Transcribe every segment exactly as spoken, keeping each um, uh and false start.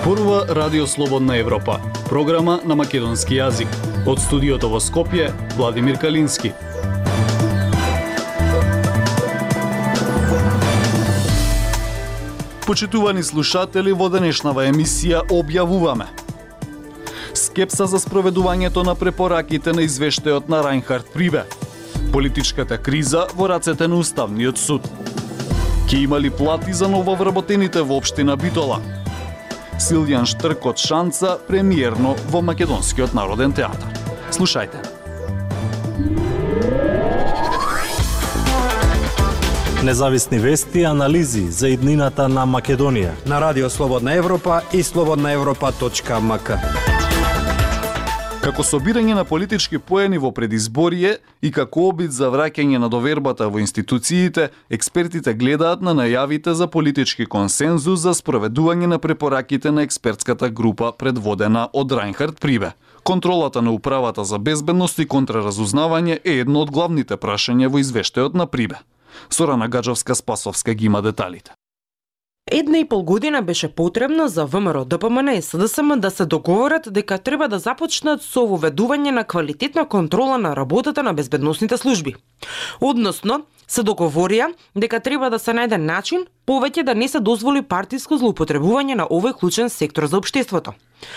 Зборува Радио Слободна Европа, програма на македонски јазик. Од студиото во Скопје, Владимир Калински. Почитувани слушатели, во денешнава емисија објавуваме скепса за спроведувањето на препораките на извештајот на Рајнхард Прибе, политичката криза во рацете на Уставниот суд, ке има ли плати за нововработените во општина Битола, Силјан Штрк од Шанца премиерно во Македонскиот народен театар. Слушајте. Независни вести и анализи за иднината на Македонија на Радио Слободна Европа и слободна европа точка ем ка. Како собирање на политички поени во предизборие и како обид за враќање на довербата во институциите, експертите гледаат на најавите за политички консензус за спроведување на препораките на експертската група предводена од Рајнхард Прибе. Контролата на управата за безбедност и контраразузнавање е едно од главните прашања во извештајот на Прибе. Сорана Гаджовска-Спасовска ги има деталите. Една и пол година беше потребно за ВМРО, Д П М Н и С Д С М да се договорат дека треба да започнат со воведување на квалитетна контрола на работата на безбедносните служби. Односно, се договорија дека треба да се најде начин повеќе да не се дозволи партиско злоупотребување на овој клучен сектор за општеството.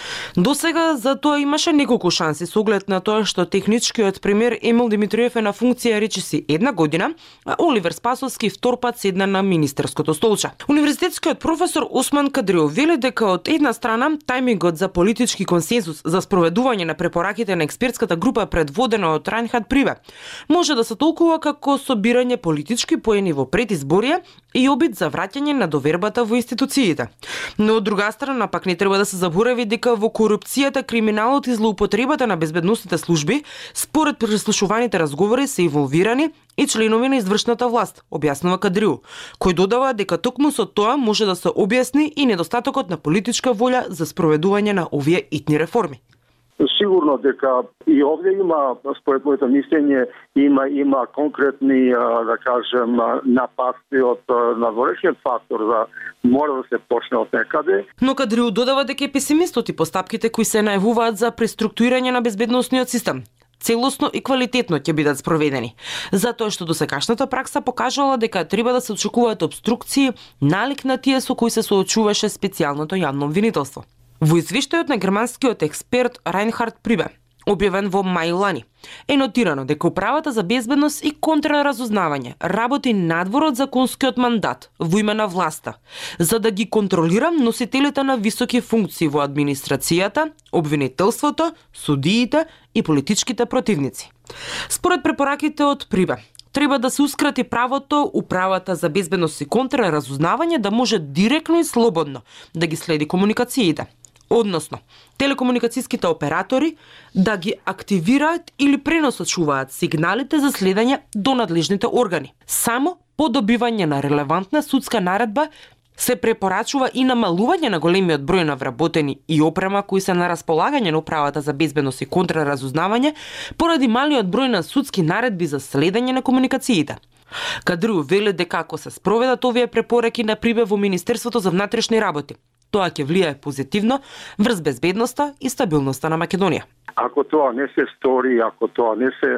Досега за тоа имаше неколку шанси со оглед на тоа што техничкиот премиер Емил Димитриев е на функција речиси една година, а Оливер Спасовски втор пат седна на министерското столче. Универзитетскиот професор Осман Кадриов вели дека од една страна тајмингот за политички консензус за спроведување на препораките на експертската група предводена од Рајнхард Прибе може да се толкува како собирање политички поени во предизборие и обид за враќање на довербата во институциите. Но од друга страна пак не треба да се заборави дека во корупцијата, криминалот и злоупотребата на безбедносните служби, според преслушуваните разговори се инволвирани и членови на извршната власт, објаснува Кадриу, кој додава дека токму со тоа може да се објасни и недостатокот на политичка волја за спроведување на овие итни реформи. Сигурно дека и овде има, според моето мислење, има има конкретни, да кажем, нападки од надворешниот фактор за мора да се почне од некаде. Но Кадриу додава дека е песимистот и постапките кои се најавуваат за преструктурирање на безбедносниот систем целосно и квалитетно ќе бидат спроведени, затоа што досегашната пракса покажала дека треба да се очекуваат обструкции налик на тие со кои се соочуваше специјалното јавно обвинителство. Во извештајот на германскиот експерт Рајнхард Прибе, објавен во мај лани, е нотирано дека управата за безбедност и контраразузнавање работи надвор од законскиот мандат во име на власта, за да ги контролира носителите на високи функции во администрацијата, обвинителството, судиите и политичките противници. Според препораките од Прибе, треба да се ускрати правото управата за безбедност и контраразузнавање да може директно и слободно да ги следи комуникациите. Односно, телекомуникацијските оператори да ги активираат или пренасочуваат сигналите за следење до надлежните органи. Само по добивање на релевантна судска наредба се препорачува и намалување на големиот број на вработени и опрема кои се на располагање на управата за безбедност и контраразузнавање поради малиот број на судски наредби за следење на комуникациите. Кадру вели дека ако се спроведат овие препораки на Прибе во Министерството за внатрешни работи, тоа ќе влијае позитивно врз безбедноста и стабилноста на Македонија. Ако тоа не се стори, ако тоа не се е,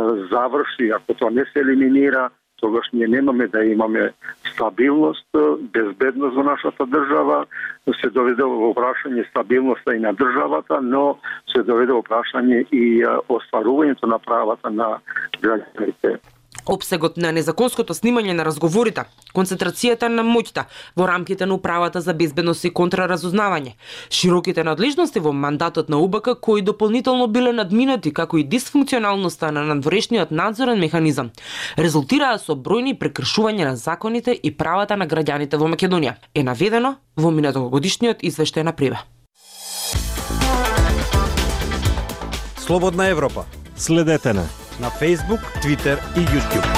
заврши, ако тоа не се елиминира, тогаш ние немаме да имаме стабилност, безбедност во нашата држава, се доведе во прашање стабилноста и на државата, но се доведе во прашање и остварувањето на правата на граѓаните. Опсегот на незаконското снимање на разговорите, концентрацијата на моќта во рамките на управата за безбедност и контраразузнавање, широките надлежности во мандатот на У Б К кои дополнително биле надминати, како и дисфункционалноста на надворешниот надзорен механизам, резултираа со бројни прекршувања на законите и правата на граѓаните во Македонија, е наведено во минатогодишниот извештај на Прибе. Слободна Европа. Следете на на Facebook, Twitter и YouTube.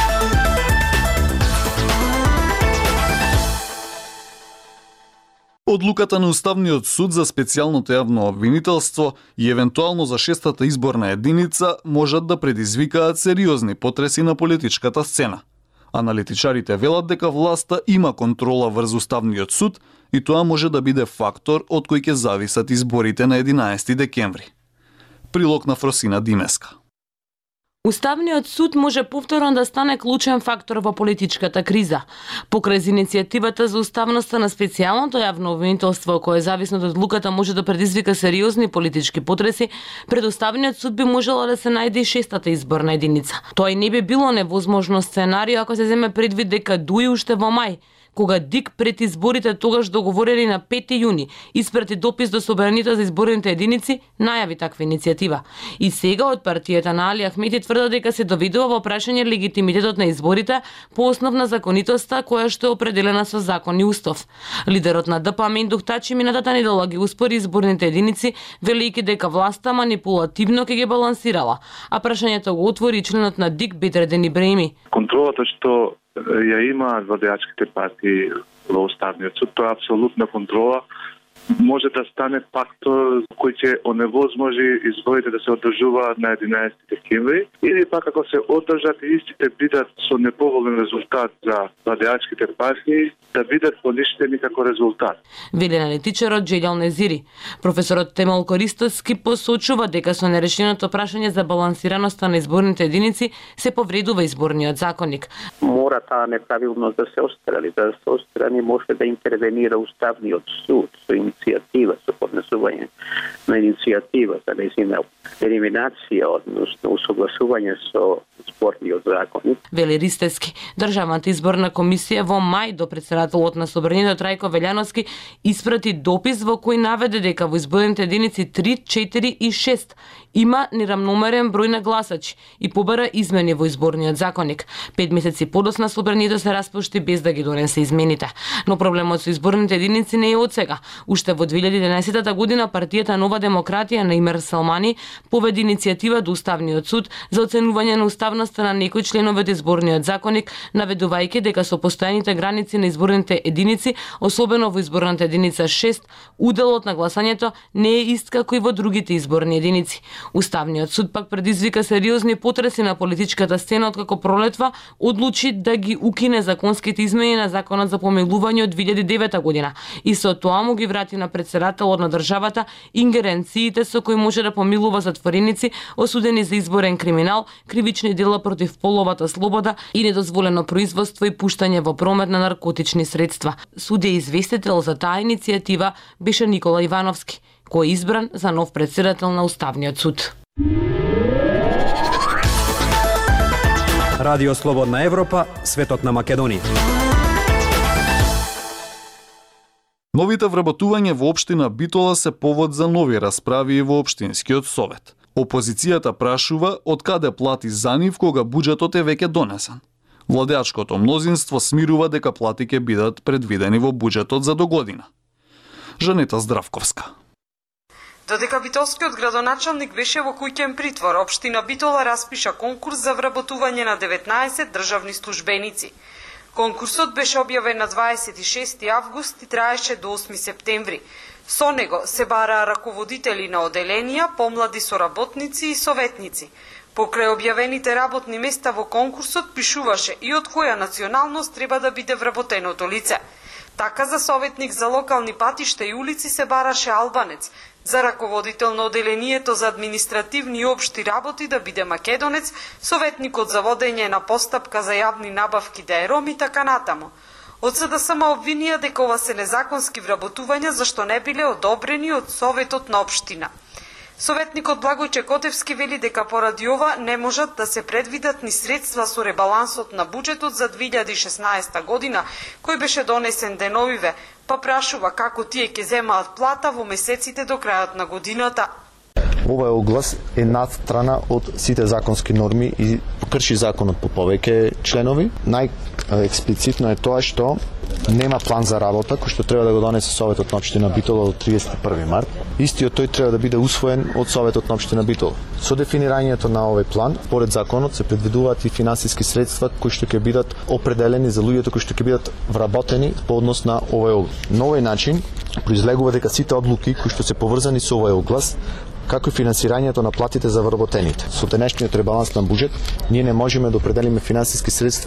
Одлуката на Уставниот суд за специјалното јавно обвинителство и евентуално за шестата изборна единица можат да предизвикаат сериозни потреси на политичката сцена. Аналитичарите велат дека власта има контрола врз Уставниот суд и тоа може да биде фактор од кој ќе зависат изборите на единаесети декември. Прилог на Фросина Димеска. Уставниот суд може повторно да стане клучен фактор во политичката криза. Покрај иницијативата за уставноста на специјалното јавно обвинителство, кое зависно од одлуката може да предизвика сериозни политички потреси, пред Уставниот суд би можела да се најде и шестата изборна единица. Тоа и не би било невозможно сценарио ако се земе предвид дека дуи уште во мај, кога ДИК пред изборите тогаш договорили на пети јуни, испрати допис до собранието за изборните единици, најави таква иницијатива. И сега од партијата на Али Ахмети тврдат дека се довидува во прашање легитимитетот на изборите по основ на законитоста која што е определена со закон и устав. Лидерот на ДП Мендух Тачи минатата недела ги успори изборните единици, велејќи дека власта манипулативно ќе ги балансирала, а прашањето го отвори членот на ДИК Бедреден Ибраими. Контролата што ја имаат владеачките партии во Уставниот суд, тоа е апсолутна контрола, може да стане фактор кој ќе оневозможи изборите да се одржуваат на единаесети декември, или пак ако се одржат и истите бидат со неповолен резултат за владеачките партии, да бидат поништени како резултат. Вели аналитичарот Джелјал Незири. Професорот Темел Користоски посочува дека со нерешеното прашање за балансираноста на изборните единици се повредува изборниот законник. Мора таа неправилност да се острани, да се острани може да интервенира Уставниот суд со иницијатива, со поднесување на иницијатива за нејзина елиминација, односно усогласување со изборниот законник. Вели Ристески. Државната изборна комисија во мај до председателот на Собранието Трајко Велјановски испрати допис во кој наведе дека во изборните единици три, четири и шест има нерамномерен број на гласачи и побара измени во изборниот законник. Пет месеци подоцна Собранието се распушти без да ги донесе измените. Но проблемот со изборните единици не е од сега. Уште во две илјади и единаесета година партијата Нова демократија на Имер Салмани поведе иницијатива до Уставниот суд за оценување на уставноста на некои членови од изборниот законник, наведувајќи дека со постојаните граници на изборните единици, особено во изборната единица шест, уделот на гласањето не е ист како и во другите изборни единици. Уставниот суд пак предизвика сериозни потреси на политичката сцена откако пролетва одлучи да ги укине законските измени на законот за помилување од две илјади и девета година и со тоа му ги врати на председателот на државата ингеренциите со кои може да помилува затвореници осудени за изборен криминал, кривични дела против половата слобода и недозволено производство и пуштање во промет на наркотични средства. Судија известител за таа иницијатива беше Никола Ивановски, кој е избран за нов председател на Уставниот суд. Радио Слободна Европа, светот на Македонија. Новите вработувања во општина Битола се повод за нови расправи во општинскиот совет. Опозицијата прашува од каде плати за нив кога буџетот е веќе донесен. Владеачкото мнозинство смирува дека плати ќе бидат предвидени во буџетот за догодина. Жанета Здравковска. Додека битолскиот градоначалник беше во куќен притвор, општина Битола распиша конкурс за вработување на деветнаесет државни службеници. Конкурсот беше објавен на дваесет и шести август и траеше до осми септември. Со него се бараа раководители на оделенија, помлади соработници и советници. Покрај објавените работни места во конкурсот пишуваше и од која националност треба да биде вработеното лице. Така за советник за локални патишта и улици се бараше албанец, за раководител на оделението за административни и општи работи да биде македонец, советникот за водење на постапка за јавни набавки да е ром и така натаму. Од СДСМ обвинија дека ова се незаконски вработувања зашто не биле одобрени од Советот на општина. Советникот Благој Чекотевски вели дека поради ова не можат да се предвидат ни средства со ребалансот на буџетот за две илјади и шеснаесета година, кој беше донесен деновиве, па прашува како тие ќе земаат плата во месеците до крајот на годината. Овој оглас е надстрана од сите законски норми и крши законот по повеќе членови. Најексплицитно е тоа што нема план за работа кој што треба да го донесе Советот на општина Битола до триесет и први март. Истиот тој треба да биде усвоен од Советот на општина Битола. Со дефинирањето на овој план, според законот се предвидуваат и финансиски средства кои што ќе бидат определени за луѓето кои што ќе бидат вработени по однос на овој оглас. На овој начин произлегува дека сите одлуки кои што се поврзани со овој оглас, како и финансирањето на платите за вработените. Со денешниот ребаланс на буџет, ние не можеме да определиме финансиски средства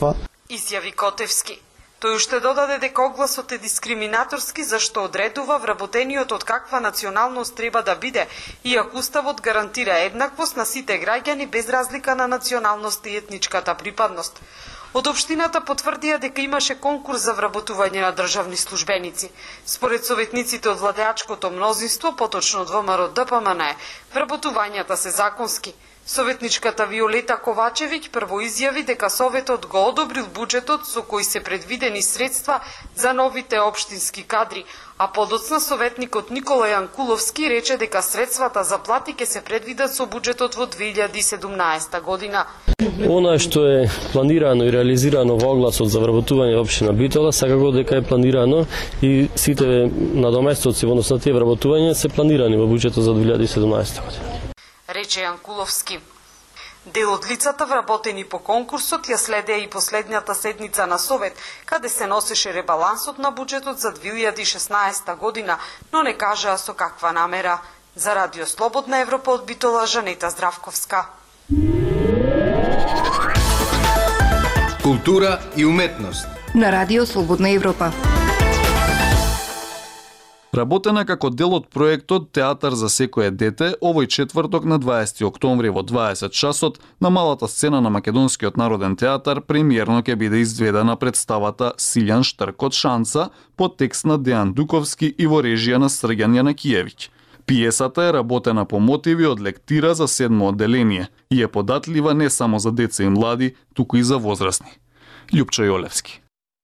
изјави Котевски. Тој уште додаде дека огласот е дискриминаторски зашто одредува вработениот од каква националност треба да биде, иако Уставот гарантира еднаквост на сите граѓани без разлика на националност и етничката припадност. Од општината потврдија дека имаше конкурс за вработување на државни службеници. Според советниците од владеачкото мнозинство, поточно од ВМРО Д П М Н, вработувањата се законски. Советничката Виолета Ковачевиќ прво изјави дека Советот го одобрил буџетот со кој се предвидени средства за новите општински кадри, а подоцна советникот Никола Јанкуловски рече дека средствата за плати ќе се предвидат со буџетот во две илјади и седумнаесета година. Она што е планирано и реализирано во огласот за вработување во општина Битола, секако дека е планирано и сите надоместоци во однос на тие вработувања се планирани во буџетот за две илјади и седумнаесета година. Рече Јанкуловски. Дел од лицата вработени по конкурсот ја следеа и последниот седница на Совет, каде се носеше ребалансот на буџетот за две илјади и шеснаесета година, но не кажаа со каква намера. За Радио Слободна Европа од Битола, Жанета Здравковска. Култура и уметност на Радио Слободна Европа. Работена како дел од проектот Театар за секое дете, овој четврток на дваесети октомври во дваесет часот на малата сцена на Македонскиот народен театар премиерно ќе биде изведена представата Силјан Штркот Шанса по текст на Дејан Дуковски и во режија на Срѓан Јанакиевиќ. Пиесата е работена по мотиви од лектира за седмо одделение и е податлива не само за деца и млади, туку и за возрастни. Љупчо Јолевски.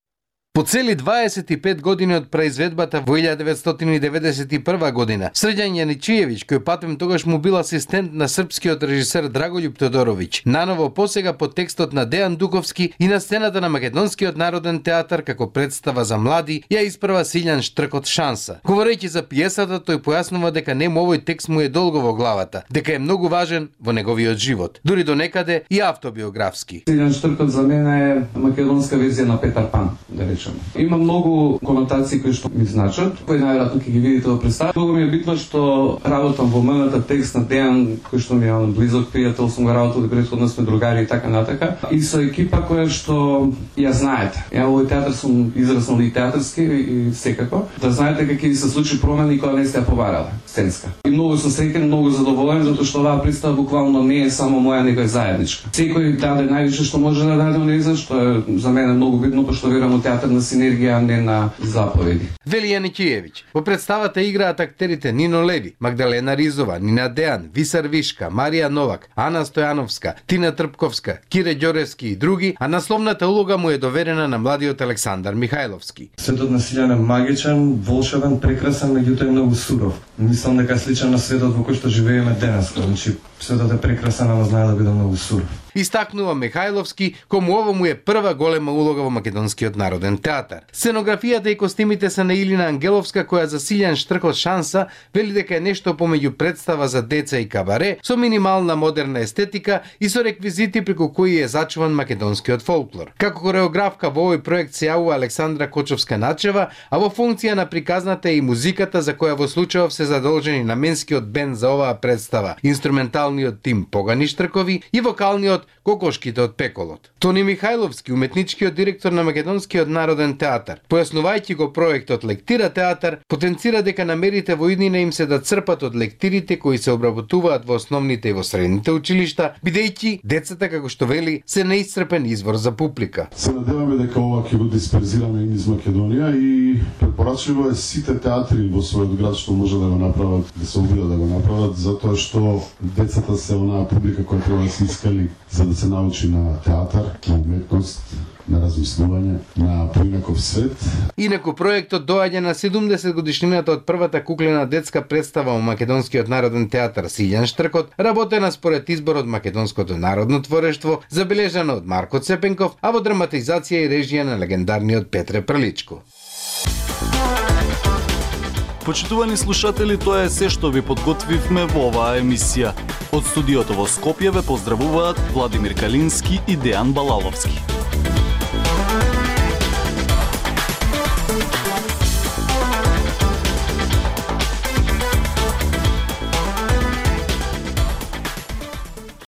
По цели дваесет и пет години од произведбата во илјада деветстотини и деветдесет и прва година, Срđan Јаничиевиќ, кој патем тогаш му бил асистент на српскиот режисер Драголјуб Тодоровиќ, наново посега по текстот на Дејан Дуковски и на сцената на Македонскиот народен театар како представа за млади, ја испрва Силјан Штркот Шанса. Говорејќи за пиесата, тој појаснува дека нему овој текст му е долго во главата, дека е многу важен во неговиот живот, дури до некаде и автобиографски. Силјан Штркот за мене е македонска верзија на Петар Пан, да речем. Има многу конотации кои што ми значат, кои најверојатно ќе ги видите во представа. Многу ми е битно што работам во МНТ текст на Дејан, кој што ми е близок пријател, сум го работел и претходно сме другари и така натака. И со екипа која што ја знаете. Ја овој театар сум израснал и театарски и секако. Да знаете дека ќе ви се случи промена кога не сте ја побарале сценска. И многу сум среќен, многу задоволен затоа што оваа представа буквално не е само моја, него е заедничка. Секој даде највише што може да даде онеза, што е за мене многу битно, пошто верувам во театар на синергија, не на заповеди. Вели Јаничиевиќ. Во представата играат актерите Нино Леви, Магдалена Ризова, Нина Дејан, Висар Вишка, Марија Новак, Ана Стојановска, Тина Трпковска, Кире Ѓоревски и други, а насловната улога му е доверена на младиот Александар Михајловски. Светот на Силјан е магичен, волшебен, прекрасен, меѓутоа е многу суров. Мислам дека е сличен на светот во кој што живееме денес, значи светот е прекрасен, ама знае да биде многу суров. Истакнува Михајловски, кому ова му е прва голема улога во Македонскиот народен театар. Сценографијата и костимите се на Илина Ангеловска, која за Силјан Штркот Шанса вели дека е нешто помеѓу представа за деца и кабаре, со минимална модерна естетика и со реквизити преку кои е зачуван македонскиот фолклор. Како хореографка во овој проект се јавува Александра Кочовска-Начева, а во функција на приказната е и музиката за која во случајов се задолжени наменскиот бенд за оваа представа, инструменталниот тим Погани Штркови и вокалниот Кокошките од пеколот. Тони Михајловски, уметничкиот директор на Македонскиот народен театар, појаснувајќи го проектот Лектира театар, потенцира дека намерите во иднина им се да црпат од лектирите кои се обработуваат во основните и во средните училишта, бидејќи децата, како што вели, се неисцрпен извор за публика. Се надеваме дека ова ќе го дисперзираме и низ Македонија и препорачливо е сите театри во својот град што може да го направат, да се обидат да го направат, затоа што децата се онаа публика која треба да се искали за да се научи на театар, на уметност, на размислување, на поинаков свет. Инаку проектот доаѓа на седумдесет годишнината од првата куклена детска представа во Македонскиот народен театар Силјан Штркот, работена според изборот Македонското народно творештво, забележано од Марко Цепенков, а во драматизација и режија на легендарниот Петре Прличко. Почитувани слушатели, тоа е се што ви подготвивме во оваа емисија. Од студиото во Скопје ве поздравуваат Владимир Калински и Дејан Балаловски.